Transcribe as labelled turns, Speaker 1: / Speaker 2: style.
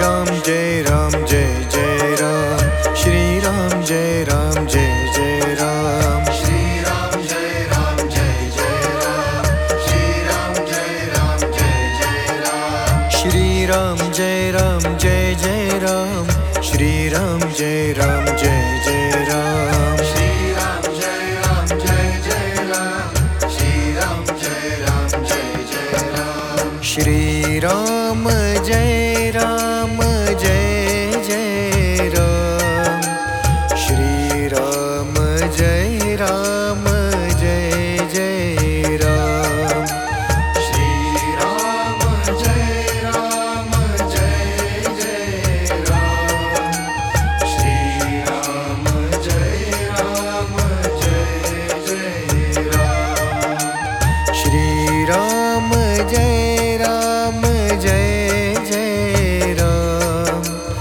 Speaker 1: Ram Jai Ram Jai Jai Ram, Shri Ram Jai Ram Jai Jai Ram, Shri Ram Jai Ram Jai Jai Ram, Shri Ram Jai Ram Jai Jai Ram, Shri Ram Jai Ram Jai Jai Ram, Shri Ram Jai Ram Jai Jai Ram, Shri Ram Jai Ram Jai Jai Ram, Shri Ram Jai Ram Jai Jai Ram, Shri Ram